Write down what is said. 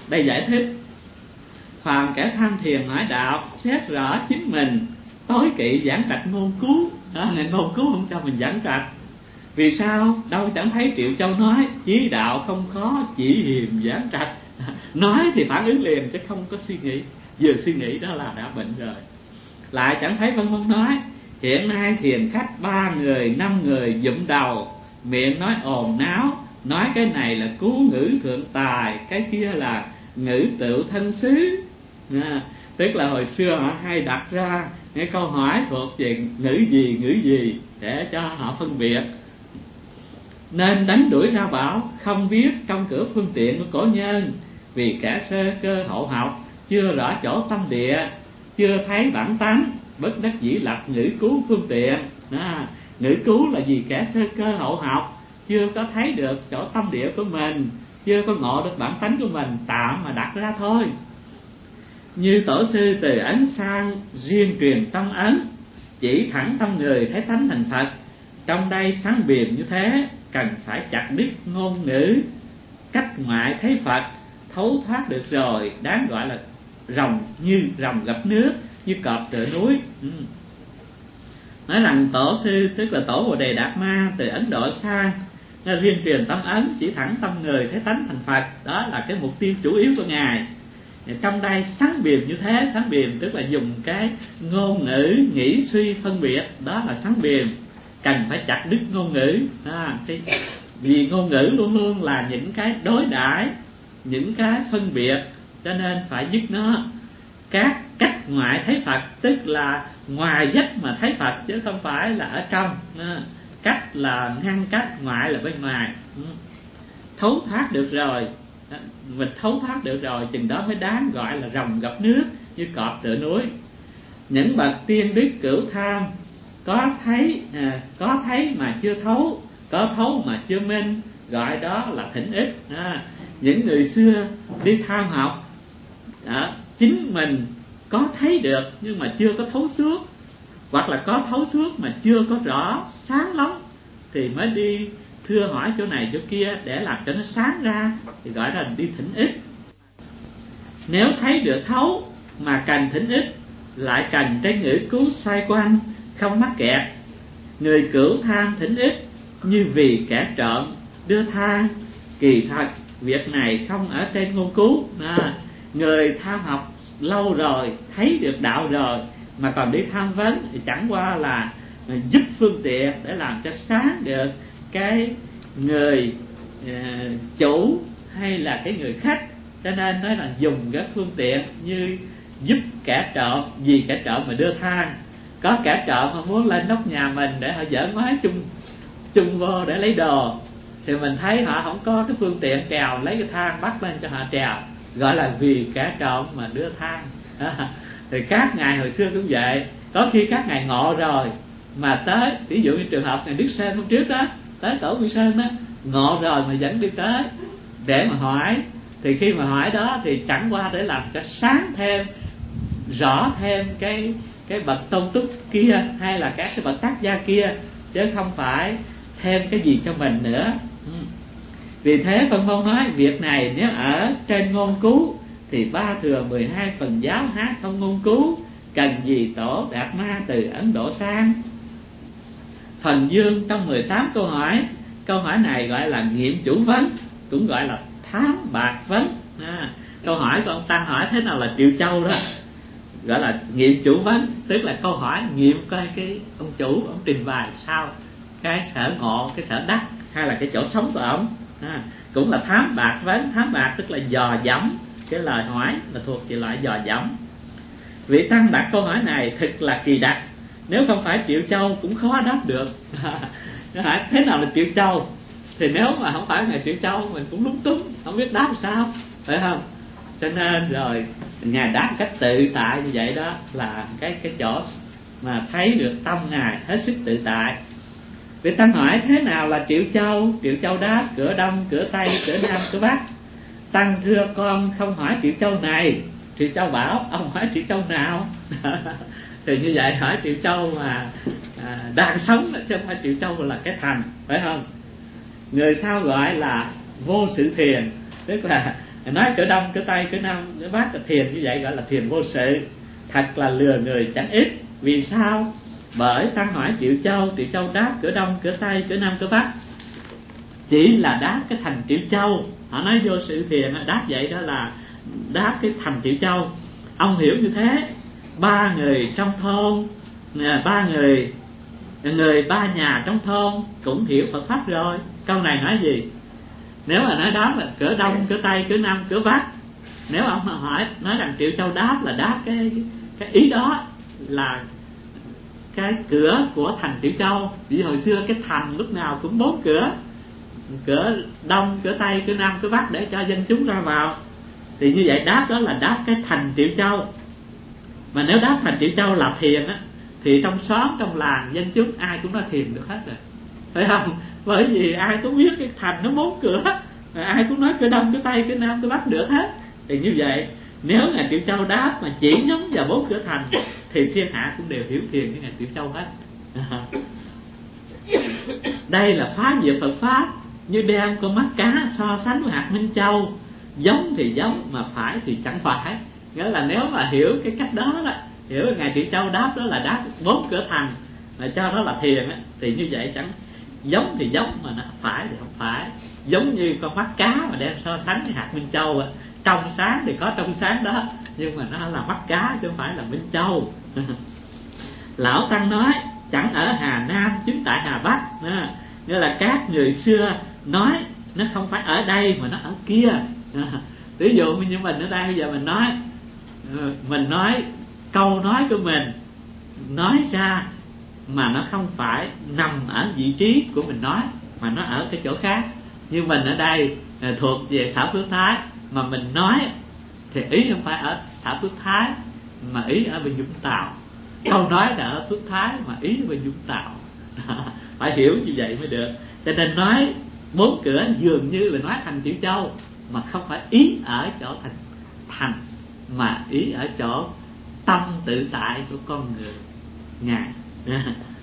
Đây giải thích: phàm kẻ tham thiền hỏi đạo, xét rõ chính mình, tối kỵ giảng trạch ngôn cứu. Ngành ngôn cứu không cho mình giảng trạch. Vì sao? Đâu chẳng thấy Triệu Châu nói chí đạo không khó, chỉ hiềm giảng trạch. Nói thì phản ứng liền chứ không có suy nghĩ, vừa suy nghĩ đó là đã bệnh rồi. Lại chẳng thấy Vân Vân nói hiện nay thiền khách 3 người 5 người dụm đầu, miệng nói ồn náo, nói cái này là cứu ngữ thượng tài, cái kia là ngữ tựu thân xứ. Tức là hồi xưa họ hay đặt ra cái câu hỏi thuộc về ngữ gì để cho họ phân biệt. Nên đánh đuổi ra bảo không biết công cửa phương tiện của cổ nhân, vì kẻ sơ cơ hậu học, chưa rõ chỗ tâm địa, chưa thấy bản tánh, bất đắc dĩ lập ngữ cứu phương tiện. Ngữ cứu là vì kẻ sơ cơ hậu học, chưa có thấy được chỗ tâm địa của mình, chưa có ngộ được bản tánh của mình, tạm mà đặt ra thôi. Như tổ sư từ Ấn sang riêng truyền tâm Ấn, chỉ thẳng tâm người thấy tánh thành Phật. Trong đây sáng biềm như thế, cần phải chặt đứt ngôn ngữ, cách ngoại thấy Phật, thấu thoát được rồi, đáng gọi là rồng, như rồng gặp nước, như cọp tựa núi. Nói rằng tổ sư tức là tổ Bồ Đề Đạt Ma từ Ấn Độ sang riêng truyền tâm Ấn, chỉ thẳng tâm người thấy tánh thành Phật. Đó là cái mục tiêu chủ yếu của ngài. Trong đây sáng biềm như thế, sáng biềm tức là dùng cái ngôn ngữ nghĩ suy phân biệt, đó là sáng biềm. Cần phải chặt đứt ngôn ngữ. Vì ngôn ngữ luôn luôn là những cái đối đãi, những cái phân biệt, cho nên phải dứt nó. Các cách ngoại thấy Phật tức là ngoài dách mà thấy Phật, chứ không phải là ở trong. Cách là ngăn cách, ngoại là bên ngoài. Thấu thoát được rồi, mình thấu thoát được rồi, chừng đó mới đáng gọi là rồng gặp nước, như cọp tựa núi. Những bậc tiên đức cửu tham, có thấy mà chưa thấu, có thấu mà chưa minh, gọi đó là thỉnh ích. Những người xưa đi tham học, chính mình có thấy được nhưng mà chưa có thấu suốt, hoặc là có thấu suốt mà chưa có rõ sáng lắm, thì mới đi thưa hỏi chỗ này chỗ kia để làm cho nó sáng ra, thì gọi là đi thỉnh ích. Nếu thấy được thấu mà cần thỉnh ích, lại cần cái ngữ cứu xoay quanh, không mắc kẹt. Người cửu tham thỉnh ích như vì kẻ trộm đưa than, kỳ thật việc này không ở trên ngôn cứu. Người tham học lâu rồi, thấy được đạo rồi mà còn đi tham vấn thì chẳng qua là giúp phương tiện để làm cho sáng được cái người chủ hay là cái người khách. Cho nên nói là dùng cái phương tiện như giúp kẻ trộm, vì kẻ trộm mà đưa than. Có kẻ trộm mà muốn lên nóc nhà mình để họ dỡ ngói chung vô để lấy đồ, thì mình thấy họ không có cái phương tiện trèo, lấy cái thang bắt lên cho họ trèo, gọi là vì kẻ trộm mà đưa than. Thì các ngài hồi xưa cũng vậy, có khi các ngài ngộ rồi mà tới, ví dụ như trường hợp ngài Đức Sơn hôm trước đó, tới tổ Quy Sơn đó, ngộ rồi mà vẫn đi tới để mà hỏi. Thì khi mà hỏi đó thì chẳng qua để làm cho sáng thêm, rõ thêm cái bậc tôn túc kia hay là các cái bậc tác gia kia, chứ không phải thêm cái gì cho mình nữa. Vì thế Phân Môn nói việc này nếu ở trên ngôn cứu thì 3 thừa 12 phần giáo hát không ngôn cứu, cần gì tổ Đạt Ma từ Ấn Độ sang. Phần dương trong 18 câu hỏi, câu hỏi này gọi là nghiệm chủ vấn, cũng gọi là thám bạc vấn. Câu hỏi của ông ta hỏi thế nào là Triệu Châu đó, gọi là nghiệm chủ vấn, tức là câu hỏi nghiệm coi cái ông chủ ông trình bày sao, cái sở ngộ, cái sở đắc hay là cái chỗ sống của ông. Cũng là thám bạc vấn. Thám bạc tức là dò dẫm, cái lời hỏi là thuộc về loại dò dẫm. Vị tăng đặt câu hỏi này thật là kỳ đặc, nếu không phải Triệu Châu cũng khó đáp được. Hỏi thế nào là Triệu Châu, thì nếu mà không phải ngài Triệu Châu mình cũng lúng túng, không biết đáp sao, phải không? Cho nên rồi ngài đáp cách tự tại như vậy, đó là cái chỗ mà thấy được tâm ngài hết sức tự tại. Vị tăng hỏi thế nào là Triệu Châu? Triệu Châu đáp cửa đông, cửa tây, cửa nam, cửa bắc. Tăng thưa con không hỏi Triệu Châu này. Triệu Châu bảo ông hỏi Triệu Châu nào? Thì như vậy hỏi Triệu Châu mà đang sống, chứ không phải Triệu Châu là cái thành, phải không? Người sau gọi là vô sự thiền, tức là Nói cửa đông, cửa tây, cửa nam, cửa bắc là thiền như vậy gọi là thiền vô sự. Thật là lừa người chẳng ít. Vì sao? Bởi Tăng hỏi Triệu Châu đáp cửa đông, cửa tây, cửa nam, cửa bắc. Chỉ là đáp cái thành Triệu Châu. Họ nói vô sự thiền đáp vậy đó là đáp cái thành Triệu Châu. Ông hiểu như thế. Ba người trong thôn, ba người ba nhà trong thôn cũng hiểu Phật pháp rồi. Câu này nói gì? Nếu mà nói đáp là cửa đông, cửa tây, cửa nam, cửa bắc, nếu ông hỏi nói rằng Triệu Châu đáp là đáp cái ý đó là cái cửa của thành Triệu Châu. Vì hồi xưa cái thành lúc nào cũng 4 cửa, cửa đông, cửa tây, cửa nam, cửa bắc để cho dân chúng ra vào. Thì như vậy đáp đó là đáp cái thành Triệu Châu. Mà nếu đáp thành Triệu Châu là thiền á, thì trong xóm, trong làng, dân chúng ai cũng nói thiền được hết rồi, phải không? Bởi vì ai cũng biết cái thành nó 4 cửa, ai cũng nói cửa đông, cửa tây, cửa nam, cửa bắc được hết. Thì như vậy nếu Ngài Triệu Châu đáp mà chỉ nhắm vào 4 cửa thành thì thiên hạ cũng đều hiểu thiền với Ngài Triệu Châu hết. Đây là phá diệt Phật pháp, như đem con mắt cá so sánh với hạt minh châu. Giống thì giống mà phải thì chẳng phải. Nghĩa là nếu mà hiểu cái cách đó đó, hiểu Ngài Triệu Châu đáp đó là đáp 4 cửa thành mà cho đó là thiền á, thì như vậy chẳng giống thì giống mà nó phải thì không phải. Giống như con mắt cá mà đem so sánh với hạt minh châu á, trong sáng thì có trong sáng đó, nhưng mà nó là mắt cá chứ không phải là minh châu. Lão Tăng nói chẳng ở Hà Nam chính tại Hà Bắc. Nghĩa là các người xưa nói nó không phải ở đây mà nó ở kia. Ví dụ như mình ở đây bây giờ mình nói câu nói của mình nói ra mà nó không phải nằm ở vị trí của mình nói, mà nó ở cái chỗ khác. Như mình ở đây thuộc về xã Phước Thái, mà mình nói thì ý không phải ở xã Phước Thái mà ý ở bên Vũng Tàu. Câu nói là ở Phước Thái mà ý ở bên Vũng Tàu. Phải hiểu như vậy mới được. Cho nên nói 4 cửa dường như là nói thành Triệu Châu, mà không phải ý ở chỗ thành mà ý ở chỗ tâm tự tại của con người Ngài.